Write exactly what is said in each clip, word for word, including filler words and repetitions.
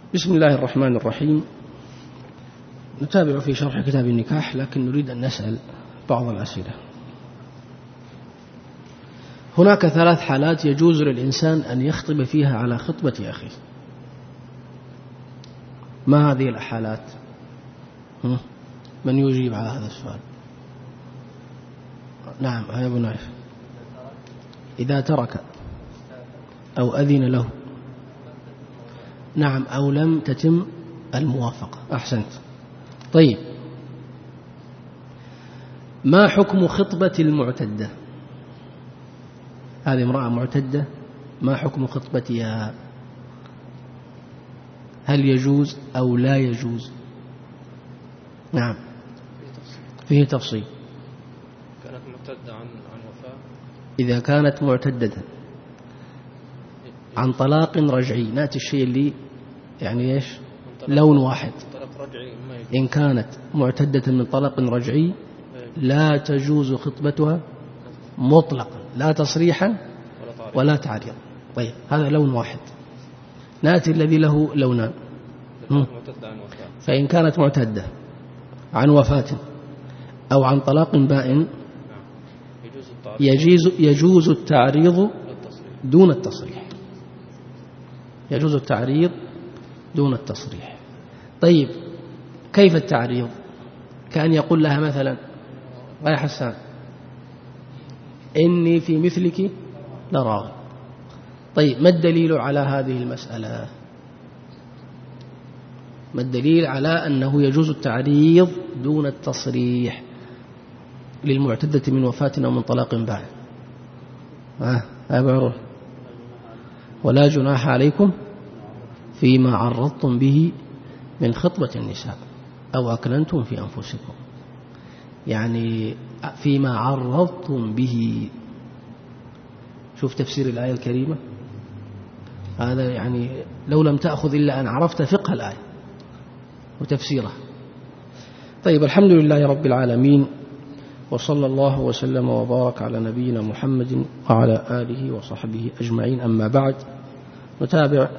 بسم الله الرحمن الرحيم. نتابع في شرح كتاب النكاح، لكن نريد أن نسأل بعض الأسئلة. هناك ثلاث حالات يجوز للإنسان أن يخطب فيها على خطبة أخيه. ما هذه الحالات؟ من يجيب على هذا السؤال؟ نعم يا أبو نايف. إذا ترك أو أذن له، نعم، أو لم تتم الموافقة. أحسنت. طيب، ما حكم خطبة المعتدة؟ هذه امرأة معتدة، ما حكم خطبتها؟ هل يجوز أو لا يجوز؟ نعم، فيه تفصيل. كانت معتدة عن عن وفاة. إذا كانت معتدة عن طلاق رجعي، نأتي الشيء اللي يعني إيش؟ لون واحد. طلاق رجعي ما يجوز. إن كانت معتدة من طلاق رجعي لا تجوز خطبتها مطلقا، لا تصريحا ولا تعريضا. طيب، هذا لون واحد. نأتي الذي له لونان. فإن كانت معتدة عن وفاة أو عن طلاق بائن يجوز يجوز التعريض دون التصريح. يجوز التعريض دون التصريح. طيب، كيف التعريض؟ كأن يقول لها مثلا: يا حسان، إني في مثلك لراغب. طيب، ما الدليل على هذه المسألة؟ ما الدليل على أنه يجوز التعريض دون التصريح للمعتدة من وفاة أو من طلاق بائن؟ ها أبو عروة. ولا جناح عليكم فيما عرضتم به من خطبة النساء أو أكننتم في أنفسكم. يعني فيما عرضتم به. شوف تفسير الآية الكريمة. هذا يعني لو لم تأخذ إلا أن عرفت فقه الآية وتفسيرها. طيب، الحمد لله رب العالمين، وصلى الله وسلم وبارك على نبينا محمد وعلى آله وصحبه أجمعين. أما بعد، نتابع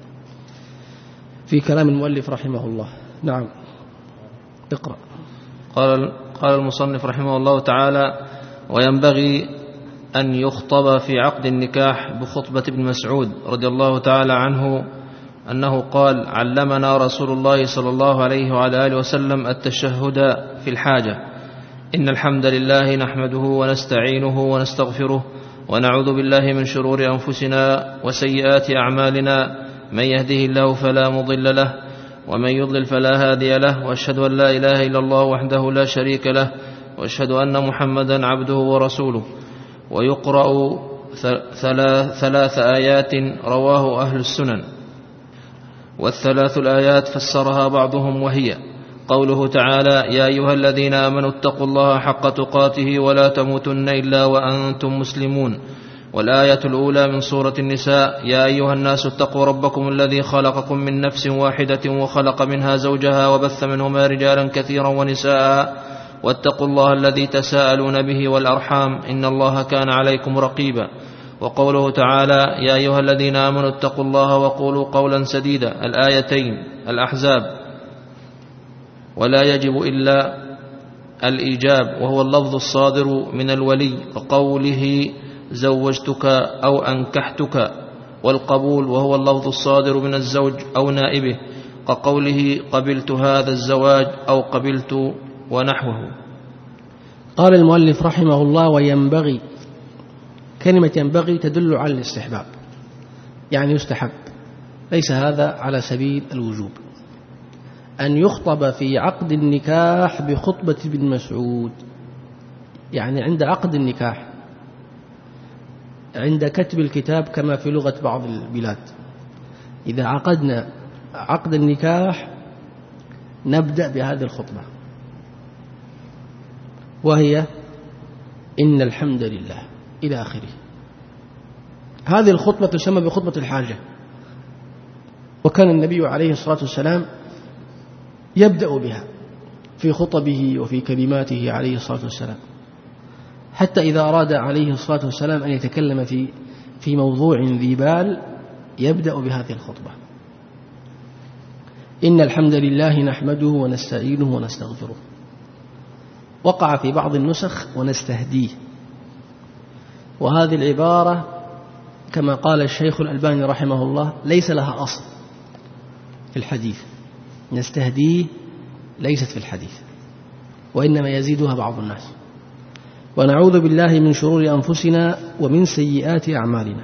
في كلام المؤلف رحمه الله. نعم، اقرأ. قال قال المصنف رحمه الله تعالى: وينبغي أن يخطب في عقد النكاح بخطبة ابن مسعود رضي الله تعالى عنه أنه قال: علمنا رسول الله صلى الله عليه وعلى آله وسلم التشهد في الحاجة. إن الحمد لله نحمده ونستعينه ونستغفره ونعوذ بالله من شرور أنفسنا وسيئات أعمالنا، من يهده الله فلا مضل له ومن يضلل فلا هادي له، وأشهد أن لا إله إلا الله وحده لا شريك له، وأشهد أن محمدا عبده ورسوله. ويقرأ ثلاث آيات رواه أهل السنن، والثلاث الآيات فسرها بعضهم، وهي قوله تعالى: يا أيها الذين آمنوا اتقوا الله حق تقاته ولا تموتن إلا وأنتم مسلمون. والآية الأولى من سورة النساء: يا أيها الناس اتقوا ربكم الذي خلقكم من نفس واحدة وخلق منها زوجها وبث منهما رجالا كثيرا ونساء واتقوا الله الذي تساءلون به والأرحام إن الله كان عليكم رقيبا. وقوله تعالى: يا أيها الذين آمنوا اتقوا الله وقولوا قولا سديدا. الآيتين الأحزاب. ولا يجب إلا الإيجاب، وهو اللفظ الصادر من الولي كقوله زوجتك أو أنكحتك، والقبول وهو اللفظ الصادر من الزوج أو نائبه كقوله قبلت هذا الزواج أو قبلت ونحوه. قال المؤلف رحمه الله: وينبغي. كلمة ينبغي تدل على الاستحباب، يعني يستحب، ليس هذا على سبيل الوجوب، أن يخطب في عقد النكاح بخطبة ابن مسعود. يعني عند عقد النكاح، عند كتب الكتاب كما في لغة بعض البلاد، إذا عقدنا عقد النكاح نبدأ بهذه الخطبة، وهي: إن الحمد لله إلى آخره. هذه الخطبة تسمى بخطبة الحاجة، وكان النبي عليه الصلاة والسلام يبدأ بها في خطبه وفي كلماته عليه الصلاة والسلام، حتى إذا أراد عليه الصلاة والسلام أن يتكلم في في موضوع ذي بال يبدأ بهذه الخطبة. إن الحمد لله نحمده ونستعينه ونستغفره. وقع في بعض النسخ ونستهديه، وهذه العبارة كما قال الشيخ الألباني رحمه الله ليس لها أصل في الحديث. نستهديه ليست في الحديث، وإنما يزيدها بعض الناس. ونعوذ بالله من شرور أنفسنا ومن سيئات أعمالنا،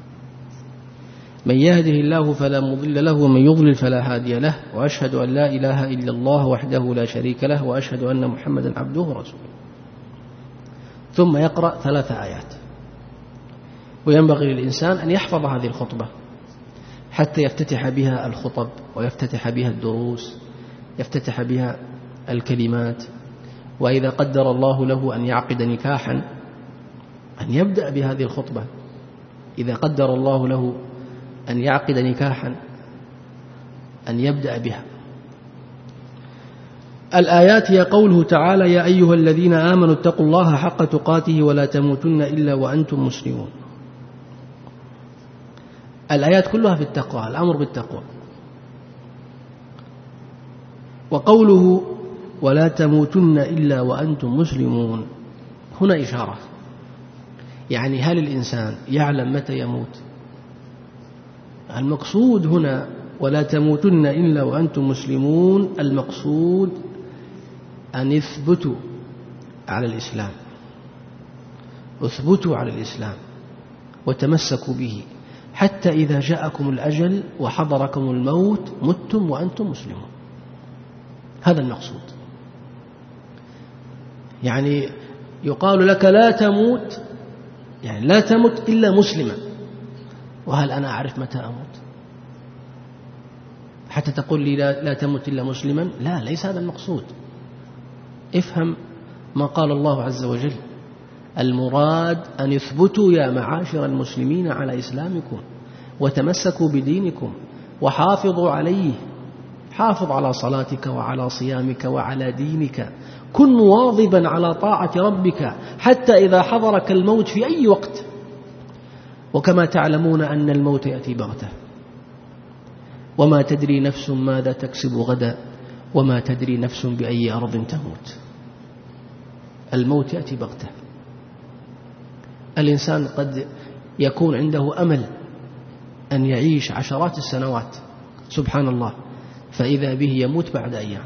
من يهده الله فلا مضل له ومن يضلل فلا هادي له، وأشهد أن لا إله إلا الله وحده لا شريك له، وأشهد أن محمدا عبده ورسوله. ثم يقرأ ثلاث آيات. وينبغي للإنسان أن يحفظ هذه الخطبة حتى يفتتح بها الخطب، ويفتتح بها الدروس، يفتتح بها الكلمات. وإذا قدر الله له أن يعقد نكاحا أن يبدأ بهذه الخطبة. إذا قدر الله له أن يعقد نكاحا أن يبدأ بها. الآيات هي قوله تعالى: يا أيها الذين آمنوا اتقوا الله حق تقاته ولا تموتن إلا وأنتم مسلمون. الآيات كلها في التقوى، الأمر بالتقوى. وقوله ولا تموتن إلا وأنتم مسلمون هنا إشارة، يعني هل الإنسان يعلم متى يموت؟ المقصود هنا ولا تموتن إلا وأنتم مسلمون، المقصود أن يثبتوا على الإسلام، اثبتوا على الإسلام وتمسكوا به حتى إذا جاءكم الأجل وحضركم الموت متم وأنتم مسلمون. هذا المقصود. يعني يقال لك لا تموت، يعني لا تمت إلا مسلما. وهل أنا أعرف متى أموت حتى تقول لي لا, لا تمت إلا مسلما؟ لا، ليس هذا المقصود. افهم ما قال الله عز وجل: المراد أن يثبتوا يا معاشر المسلمين على إسلامكم وتمسكوا بدينكم وحافظوا عليه. حافظ على صلاتك وعلى صيامك وعلى دينك، كن مواظبا على طاعة ربك حتى إذا حضرك الموت في أي وقت. وكما تعلمون أن الموت يأتي بغتة، وما تدري نفس ماذا تكسب غدا، وما تدري نفس بأي أرض تموت. الموت يأتي بغتة. الإنسان قد يكون عنده أمل أن يعيش عشرات السنوات، سبحان الله، فإذا به يموت بعد أيام.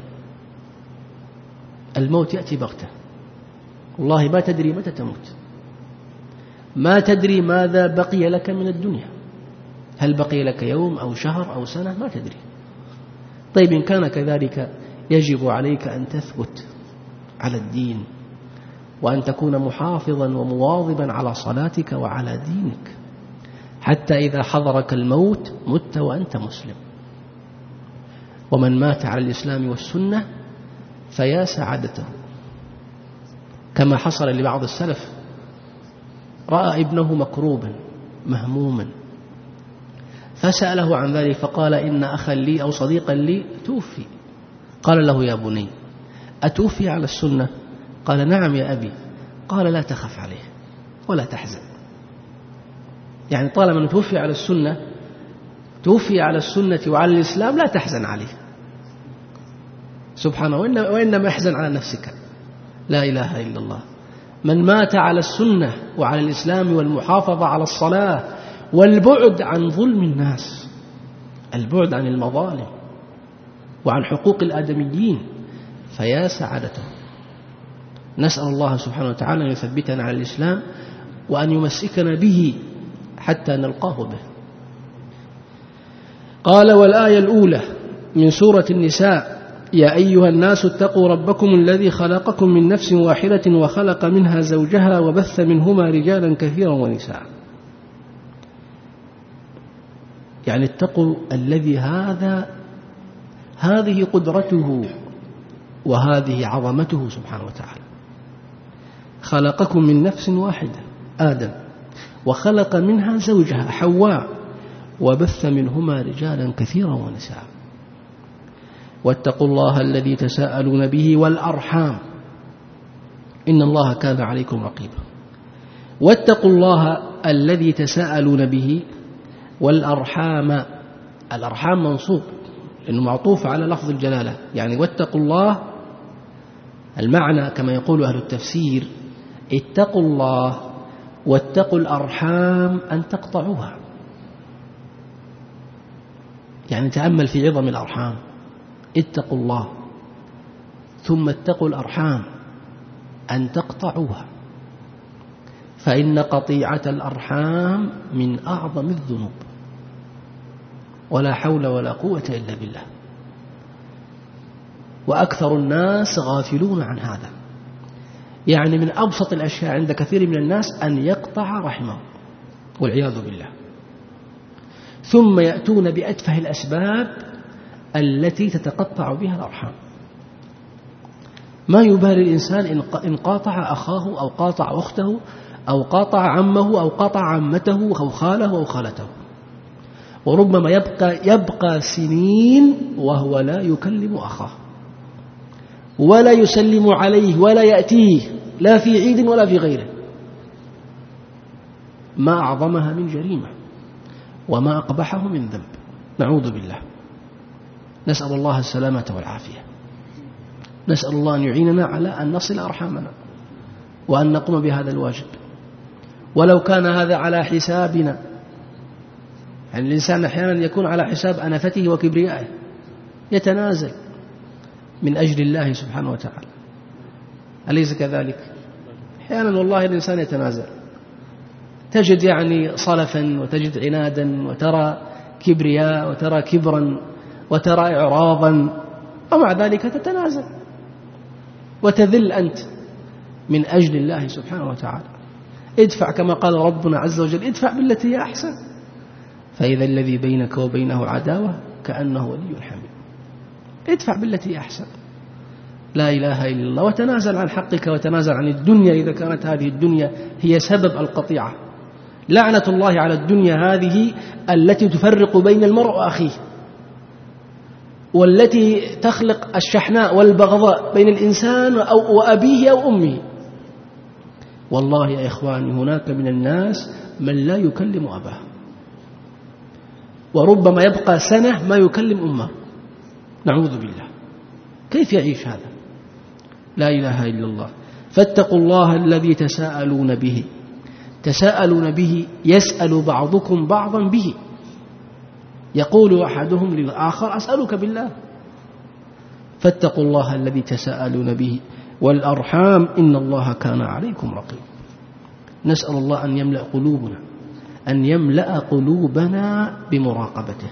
الموت يأتي بغتة، والله ما تدري متى تموت، ما تدري ماذا بقي لك من الدنيا، هل بقي لك يوم أو شهر أو سنة؟ ما تدري. طيب إن كان كذلك يجب عليك أن تثبت على الدين، وأن تكون محافظا ومواظبا على صلاتك وعلى دينك حتى إذا حضرك الموت مت وأنت مسلم. ومن مات على الإسلام والسنة فيا سعادته، كما حصل لبعض السلف، رأى ابنه مكروبا مهموما فسأله عن ذلك فقال: إن أخا لي أو صديقا لي توفي. قال له: يا بني أتوفي على السنة؟ قال: نعم يا أبي. قال: لا تخف عليه ولا تحزن. يعني طالما توفي على السنة، توفي على السنة وعلى الإسلام، لا تحزن عليه. سبحانه، وإنما احزن على نفسك. لا إله إلا الله. من مات على السنة وعلى الإسلام والمحافظة على الصلاة والبعد عن ظلم الناس، البعد عن المظالم وعن حقوق الآدميين، فيا سعادته. نسأل الله سبحانه وتعالى أن يثبتنا على الإسلام وأن يمسكنا به حتى نلقاه به. قال: والآية الأولى من سورة النساء: يا أيها الناس اتقوا ربكم الذي خلقكم من نفس واحدة وخلق منها زوجها وبث منهما رجالا كثيرا ونساء. يعني اتقوا الذي هذا هذه قدرته وهذه عظمته سبحانه وتعالى. خلقكم من نفس واحدة آدم، وخلق منها زوجها حواء، وبث منهما رجالا كثيرا ونساء. واتقوا الله الذي تساءلون به والأرحام إن الله كان عليكم رقيبا. واتقوا الله الذي تساءلون به والأرحام. الأرحام منصوب لأنه معطوف على لفظ الجلالة، يعني واتقوا الله. المعنى كما يقول أهل التفسير: اتقوا الله واتقوا الأرحام أن تقطعوها. يعني تأمل في عظم الأرحام، اتقوا الله ثم اتقوا الأرحام أن تقطعوها، فإن قطيعة الأرحام من أعظم الذنوب، ولا حول ولا قوة إلا بالله. وأكثر الناس غافلون عن هذا. يعني من أبسط الأشياء عند كثير من الناس أن يقطع رحمه والعياذ بالله، ثم يأتون بأتفه الأسباب التي تتقطع بها الأرحام. ما يبالي الإنسان إن قاطع أخاه أو قاطع أخته أو قاطع عمه أو قاطع عمته أو خاله أو خالته، وربما يبقى, يبقى سنين وهو لا يكلم أخاه ولا يسلم عليه ولا يأتيه، لا في عيد ولا في غيره. ما أعظمها من جريمة وما أقبحه من ذنب، نعوذ بالله. نسأل الله السلامة والعافية. نسأل الله أن يعيننا على أن نصل أرحامنا وأن نقوم بهذا الواجب، ولو كان هذا على حسابنا. يعني الإنسان أحيانا يكون على حساب أنفته وكبريائه، يتنازل من أجل الله سبحانه وتعالى، أليس كذلك؟ أحيانا والله الإنسان يتنازل، تجد يعني صلفا وتجد عنادا وترى كبرياء وترى كبرا وترى إعراضا، ومع ذلك تتنازل وتذل أنت من أجل الله سبحانه وتعالى. ادفع كما قال ربنا عز وجل: ادفع بالتي هي أحسن، فإذا الذي بينك وبينه عداوة كأنه ولي حميم. ادفع بالتي هي أحسن، لا إله إلا الله، وتنازل عن حقك وتنازل عن الدنيا إذا كانت هذه الدنيا هي سبب القطيعة. لعنة الله على الدنيا هذه التي تفرق بين المرء وأخيه، والتي تخلق الشحناء والبغضاء بين الإنسان وأبيه أو أمه. والله يا إخواني هناك من الناس من لا يكلم أباه، وربما يبقى سنة ما يكلم أمه، نعوذ بالله. كيف يعيش هذا؟ لا إله إلا الله. فاتقوا الله الذي تساءلون به، تساءلون به يسأل بعضكم بعضا به، يقول أحدهم للآخر: أسألك بالله. فاتقوا الله الذي تساءلون به والأرحام إن الله كان عليكم رقيبا. نسأل الله أن يملأ قلوبنا أن يملأ قلوبنا بمراقبته،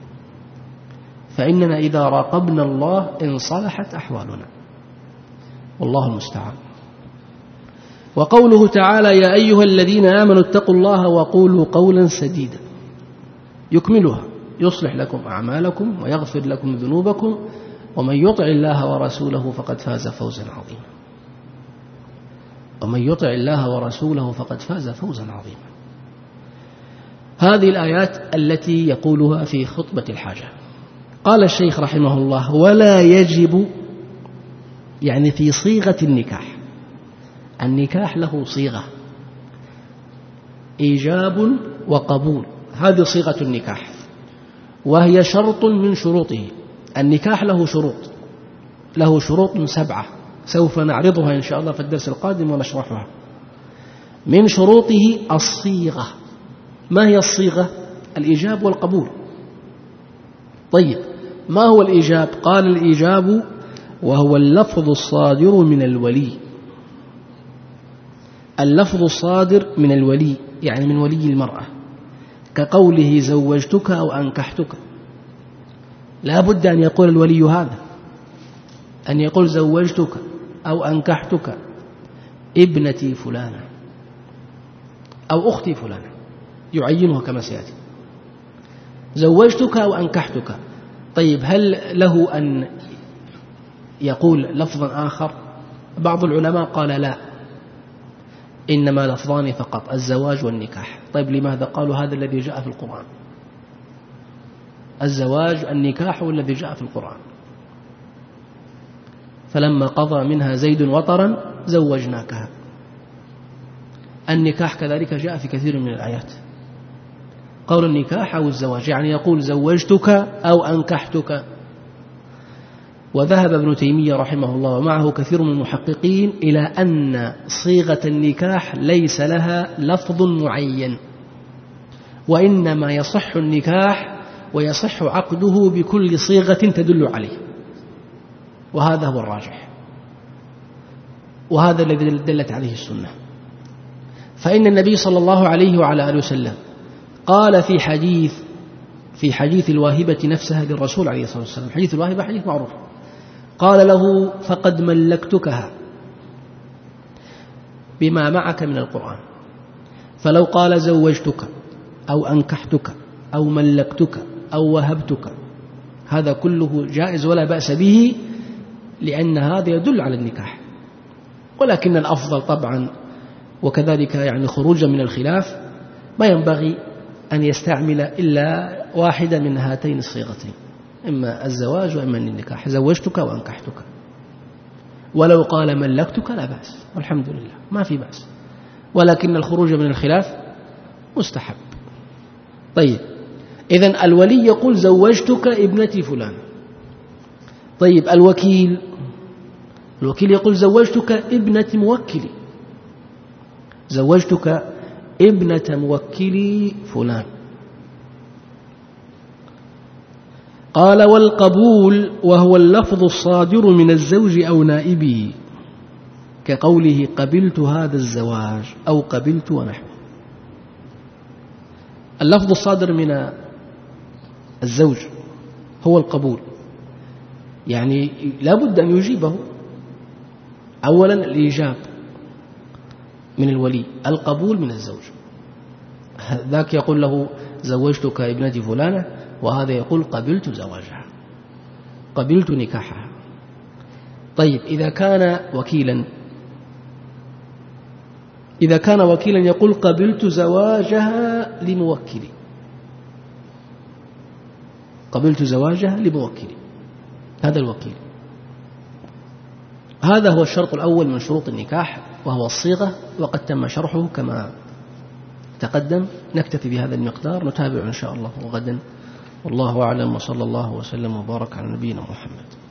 فإننا إذا راقبنا الله انصلحت أحوالنا، والله المستعان. وقوله تعالى: يا أيها الذين آمنوا اتقوا الله وقولوا قولا سديدا، يكملها: يصلح لكم أعمالكم ويغفر لكم ذنوبكم ومن يطع الله ورسوله فقد فاز فوزا عظيما. ومن يطع الله ورسوله فقد فاز فوزا عظيما. هذه الآيات التي يقولها في خطبة الحاجة. قال الشيخ رحمه الله: ولا يجب، يعني في صيغة النكاح. النكاح له صيغة، إيجاب وقبول، هذه صيغة النكاح، وهي شرط من شروطه. النكاح له شروط، له شروط سبعة سوف نعرضها إن شاء الله في الدرس القادم ونشرحها. من شروطه الصيغة. ما هي الصيغة؟ الإيجاب والقبول. طيب، ما هو الإيجاب؟ قال: الإيجاب وهو اللفظ الصادر من الولي. اللفظ الصادر من الولي يعني من ولي المرأة، كقوله زوجتك أو أنكحتك. لا بد أن يقول الولي هذا، أن يقول زوجتك أو أنكحتك ابنتي فلانة أو أختي فلانة، يعينها كما سيأتي. زوجتك أو أنكحتك. طيب، هل له أن يقول لفظا آخر؟ بعض العلماء قال لا، إنما لفظان فقط: الزواج والنكاح. طيب، لماذا؟ قالوا هذا الذي جاء في القرآن، الزواج النكاح هو الذي جاء في القرآن. فلما قضى منها زيد وطرا زوجناكها. النكاح كذلك جاء في كثير من الآيات، قول النكاح أو الزواج، يعني يقول زوجتك أو أنكحتك وذهب ابن تيمية رحمه الله ومعه كثير من المحققين إلى أن صيغة النكاح ليس لها لفظ معين، وإنما يصح النكاح ويصح عقده بكل صيغة تدل عليه، وهذا هو الراجح، وهذا الذي دلت عليه السنة. فإن النبي صلى الله عليه وعلى آله وسلم قال في حديث في حديث الواهبة نفسها للرسول عليه الصلاة والسلام، حديث الواهبة حديث معروف، قال له: فقد ملكتكها بما معك من القرآن، فلو قال زوجتك أو أنكحتك أو ملكتك أو وهبتك هذا كله جائز ولا بأس به، لأن هذا يدل على النكاح. ولكن الأفضل طبعا، وكذلك يعني خروجا من الخلاف، ما ينبغي أن يستعمل إلا واحدة من هاتين الصيغتين، إما الزواج وإما النكاح، زوجتك وأنكحتك. ولو قال ملكتك لا بأس، والحمد لله ما في بأس، ولكن الخروج من الخلاف مستحب. طيب، إذن الولي يقول زوجتك ابنتي فلان. طيب، الوكيل الوكيل يقول زوجتك ابنة موكلي، زوجتك ابنة موكلي فلان. قال: والقبول وهو اللفظ الصادر من الزوج أو نائبه، كقوله قبلت هذا الزواج أو قبلت ونحوه. اللفظ الصادر من الزوج هو القبول، يعني لا بد أن يجيبه. أولا الإيجاب من الولي، القبول من الزوج، ذاك يقول له زوجتك ابنتي فلانة، وهذا يقول قبلت زواجها، قبلت نكاحها. طيب، إذا كان وكيلا إذا كان وكيلا يقول قبلت زواجها لموكلي، قبلت زواجها لموكلي، هذا الوكيل. هذا هو الشرط الأول من شروط النكاح، وهو الصيغة، وقد تم شرحه كما تقدم. نكتفي بهذا المقدار، نتابع إن شاء الله غدا، والله أعلم، وصلى الله وسلم وبارك على نبينا محمد.